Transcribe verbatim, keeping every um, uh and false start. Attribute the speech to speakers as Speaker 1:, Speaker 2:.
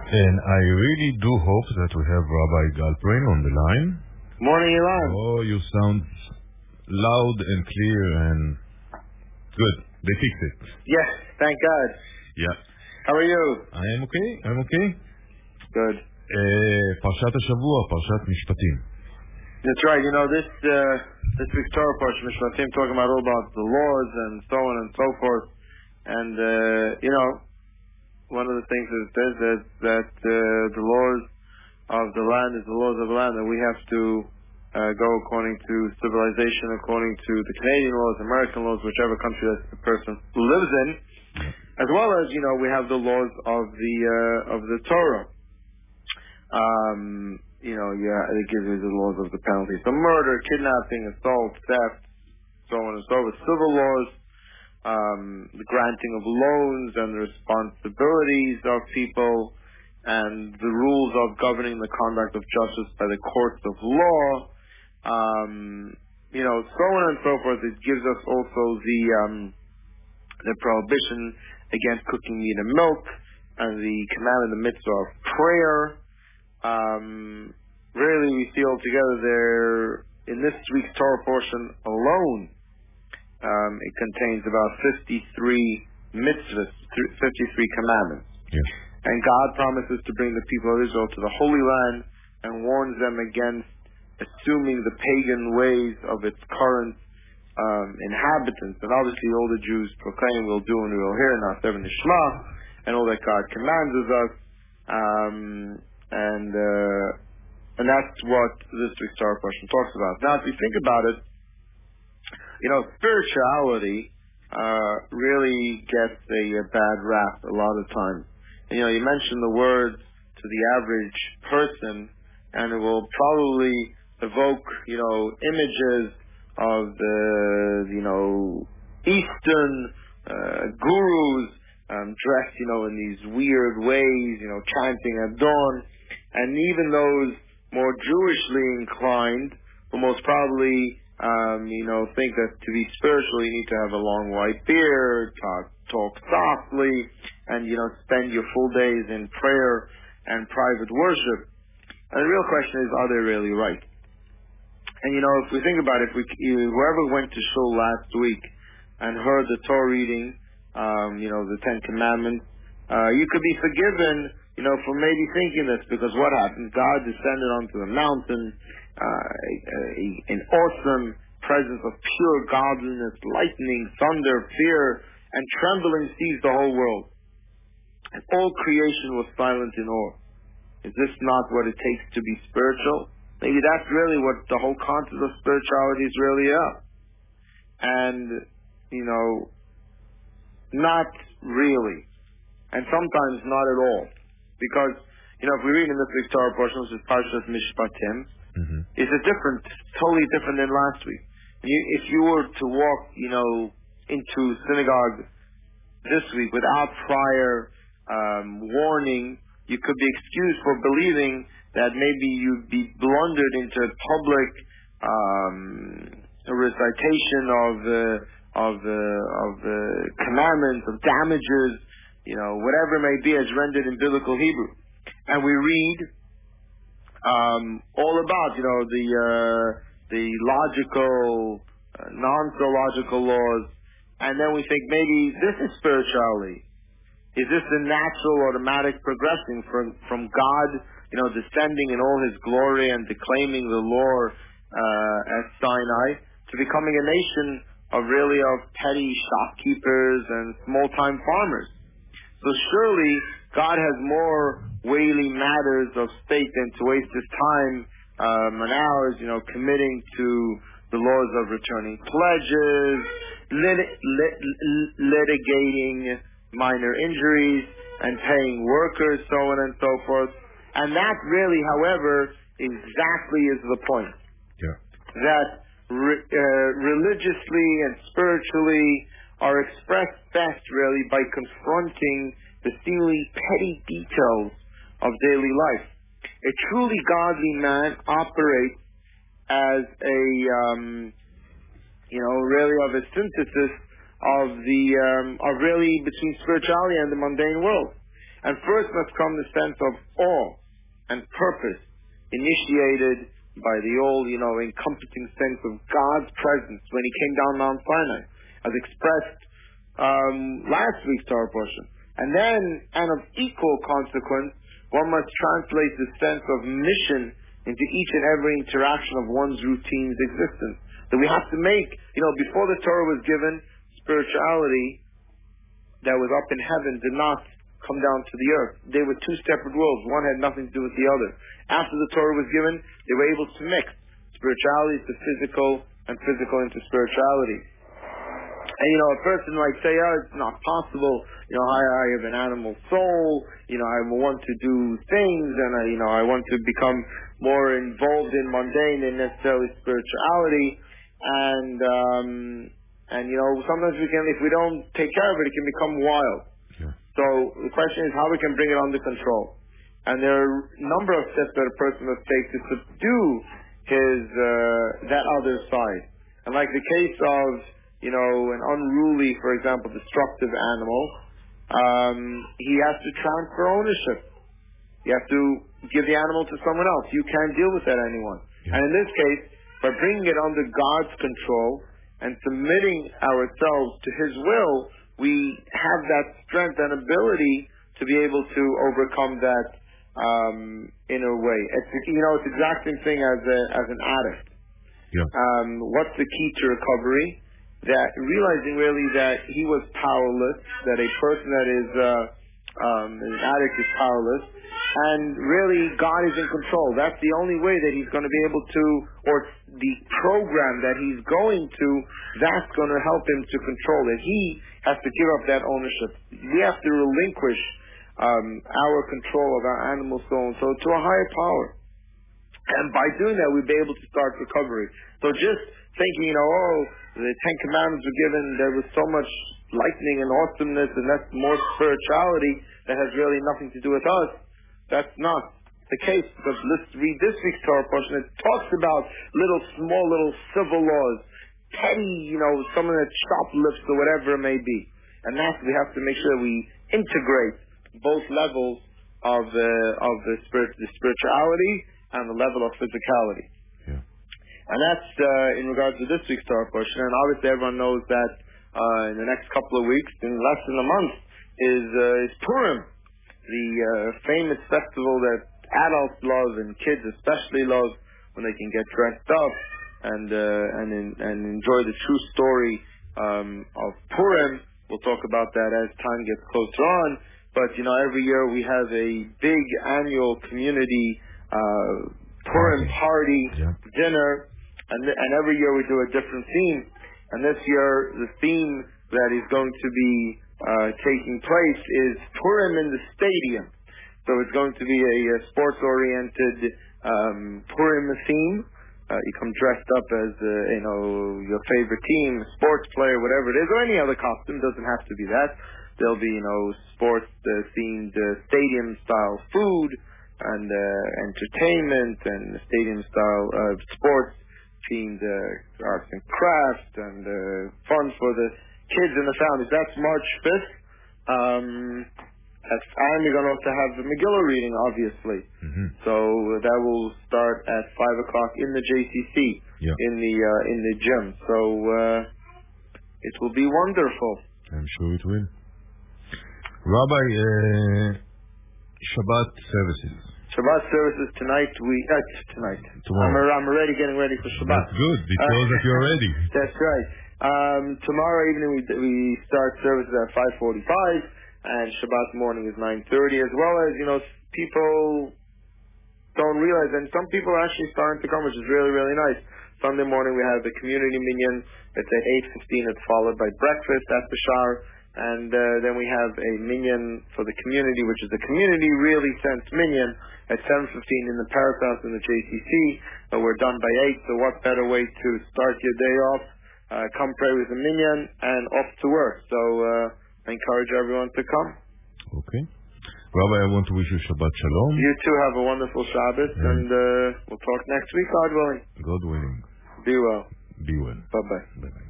Speaker 1: And I really do hope that we have Rabbi Galperin on the line.
Speaker 2: Morning, Ilan.
Speaker 1: Oh, you sound loud and clear and good. They fixed it.
Speaker 2: Yes, thank God.
Speaker 1: Yeah.
Speaker 2: How are you?
Speaker 1: I am okay. I'm okay.
Speaker 2: Good.
Speaker 1: Uh, פרשת השבוע, פרשת משפטים.
Speaker 2: That's right. You know, this uh, this week's Torah Parsha Mishpatim talking about all about the laws and so on and so forth. And, uh, you know, one of the things that it says is that uh, the laws of the land is the laws of the land, and we have to uh, go according to civilization, according to the Canadian laws, American laws, whichever country that the person lives in, as well as, you know, we have the laws of the uh, of the Torah. Um, you know, yeah, it gives you the laws of the penalties. So murder, kidnapping, assault, theft, so on and so forth. Civil laws, um, the granting of loans and the responsibilities of people, and the rules of governing the conduct of justice by the courts of law, um, you know, so on and so forth. It gives us also the um, the prohibition against cooking meat and milk, and the command in the mitzvah of prayer. Um, really, we see altogether there, in this week's Torah portion alone, um, it contains about fifty-three mitzvahs, fifty-three commandments.
Speaker 1: Yeah.
Speaker 2: And God promises to bring the people of Israel to the Holy Land and warns them against assuming the pagan ways of its current um, inhabitants. And obviously all the Jews proclaim, we'll do and we will hear, and not seven Nishma, and all that God commands us. Um, and uh, and that's what this week's Torah portion talks about. Now, if you think about it, you know, spirituality uh, really gets a, a bad rap a lot of times. And, you know, you mention the words to the average person, and it will probably evoke, you know, images of the, you know, Eastern uh, gurus um, dressed, you know, in these weird ways, you know, chanting at dawn. And even those more Jewishly inclined will most probably, um, you know, think that to be spiritual you need to have a long white beard, talk, talk softly, and, you know, spend your full days in prayer and private worship. And the real question is, are they really right? And, you know, if we think about it, if we, whoever went to shul last week and heard the Torah reading, um, you know, the Ten Commandments, uh, you could be forgiven, you know, for maybe thinking this, because what happened? God descended onto the mountain, uh, a, a, an awesome presence of pure godliness, lightning, thunder, fear, and trembling seized the whole world. And all creation was silent in awe. Is this not what it takes to be spiritual? Maybe that's really what the whole concept of spirituality is really about. And, you know, not really. And sometimes not at all. Because, you know, if we read in this week's Torah portion, which is Parashat Mishpatim, mm-hmm. it's a different, totally different than last week. You, if you were to walk, you know, into synagogue this week without prior um, warning, you could be excused for believing that maybe you'd be blundered into public um, recitation of the of the of the commandments, of damages, you know, whatever it may be, as rendered in biblical Hebrew. And we read um, all about, you know, the uh, the logical, uh, non-theological laws, and then we think maybe this is spirituality. Is this the natural, automatic progressing from from God, you know, descending in all His glory and declaiming the law uh, at Sinai, to becoming a nation of really of petty shopkeepers and small-time farmers? So surely God has more weighty matters of state than to waste His time um, and hours, you know, committing to the laws of returning pledges, lit- lit- litigating minor injuries, and paying workers, so on and so forth. And that really, however, exactly is the point.
Speaker 1: Yeah.
Speaker 2: That re- uh, religiously and spiritually are expressed best, really, by confronting the seemingly petty details of daily life. A truly godly man operates as a, um, you know, really of a synthesis of the, um, of really between spirituality and the mundane world. And first must come the sense of awe and purpose, initiated by the old, you know, encompassing sense of God's presence when he came down Mount Sinai, as expressed um, last week's Torah portion. And then, and of equal consequence, one must translate the sense of mission into each and every interaction of one's routine's existence. That we have to make, you know, before the Torah was given, spirituality that was up in heaven did not come down to the earth. They were two separate worlds. One had nothing to do with the other. After the Torah was given, they were able to mix spirituality to physical and physical into spirituality. And, you know, a person might say, oh, it's not possible. You know, I, I have an animal soul. You know, I want to do things, and, I, you know, I want to become more involved in mundane than necessarily spirituality. And, um, and, you know, sometimes we can, if we don't take care of it, it can become wild.
Speaker 1: Yeah.
Speaker 2: So the question is how we can bring it under control. And there are a number of steps that a person must take to subdue his, uh, that other side. And like the case of, you know, an unruly, for example, destructive animal, um, he has to transfer ownership. You have to give the animal to someone else. You can't deal with that anyone.
Speaker 1: Yeah.
Speaker 2: And in this case, by bringing it under God's control and submitting ourselves to his will, we have that strength and ability to be able to overcome that um, inner way. It's, you know, it's the exact same thing as a, as an addict.
Speaker 1: Yeah.
Speaker 2: Um, what's the key to recovery? That realizing really that he was powerless, that a person that is uh, um, an addict is powerless, and really God is in control. That's the only way that he's going to be able to, or the program that he's going to, that's going to help him to control it. He has to give up that ownership. We have to relinquish um, our control of our animal soul and so to a higher power. And by doing that, we'll be able to start recovery. So just thinking, you know, oh, the Ten Commandments were given, there was so much lightning and awesomeness, and that's more spirituality that has really nothing to do with us. That's not the case, because let's read this week's Torah portion. It talks about little, small, little civil laws, petty, you know, someone that shoplifts or whatever it may be. And that's, we have to make sure we integrate both levels of the, of the, spirit, the spirituality and the level of physicality.
Speaker 1: Yeah.
Speaker 2: And that's uh, in regards to this week's Torah portion. And obviously everyone knows that uh, in the next couple of weeks, in less than a month, is, uh, is Purim, the uh, famous festival that adults love and kids especially love, when they can get dressed up and uh, and in, and enjoy the true story um, of Purim. We'll talk about that as time gets closer on. But you know, every year we have a big annual community uh, Purim party,
Speaker 1: yeah.
Speaker 2: dinner, and th- and every year we do a different theme. And this year the theme that is going to be uh, taking place is Purim in the stadium. So it's going to be a, a sports-oriented um, Purim theme. Uh, you come dressed up as, uh, you know, your favorite team, sports player, whatever it is, or any other costume. Doesn't have to be that. There'll be, you know, sports-themed uh, uh, stadium-style food and uh, entertainment and stadium-style uh, sports-themed uh, arts and crafts and uh, fun for the kids and the families. That's March fifth. Um, At time, we're going to also have the Megillah reading, obviously.
Speaker 1: Mm-hmm.
Speaker 2: So uh, that will start at five o'clock in the J C C,
Speaker 1: yeah.
Speaker 2: in the uh, in the gym. So uh, it will be wonderful.
Speaker 1: I'm sure it will. Rabbi, uh, Shabbat services.
Speaker 2: Shabbat services tonight. We uh, tonight.
Speaker 1: Tomorrow.
Speaker 2: I'm, I'm already getting ready for Shabbat.
Speaker 1: That's good. It shows uh, that you're ready.
Speaker 2: That's right. Um, tomorrow evening we we start services at five forty-five. And Shabbat morning is nine thirty, as well as, you know, people don't realize, and some people are actually starting to come, which is really, really nice. Sunday morning we have the community minyan. It's at eight fifteen. It's followed by breakfast at the Shar. And uh, then we have a minyan for the community, which is the community really sense minyan at seven fifteen in the Paris House in the J C C. Uh, we're done by eight, so what better way to start your day off? Uh, come pray with the minyan and off to work. So, uh, I encourage everyone to come.
Speaker 1: Okay. Rabbi, I want to wish you Shabbat Shalom.
Speaker 2: You too have a wonderful Shabbat, yeah. and uh, we'll talk next week, God willing.
Speaker 1: God willing.
Speaker 2: Be well.
Speaker 1: Be well.
Speaker 2: Bye-bye.
Speaker 1: Bye-bye.